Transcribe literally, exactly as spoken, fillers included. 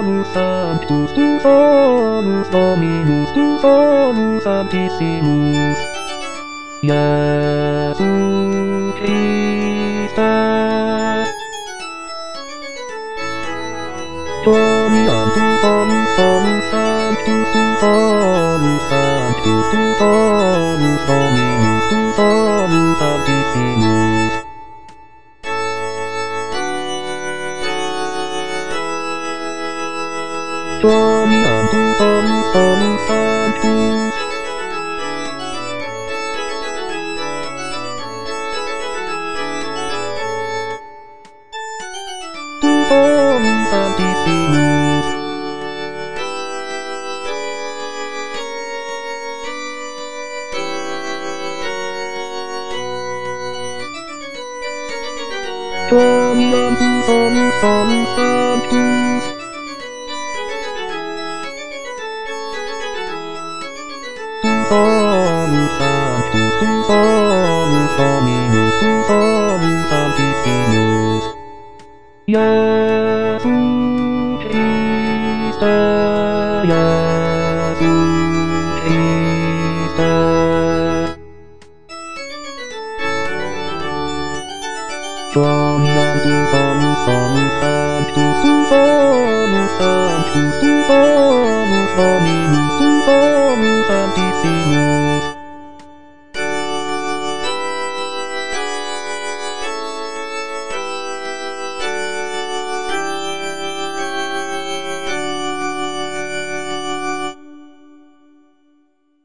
Solus Sanctus tu solus Dominus tu solus Sanctissimus. Iesus Christe. Dominam tu solus solus Sanctus tu solus Sanctus tu solus Dominus tu solus Sanctissimus. Dominam tu solus solus Sanctus. Tu solus Sanctissimus. Dominam tu solus solus Sanctus. Tu solus Sanctus, tu solus Dominus, tu solus Sanctissimus. Iesus Christe, Iesus Christe. Dominam tu solus solus Sanctus, tu solus Sanctus, tu solus Dominus.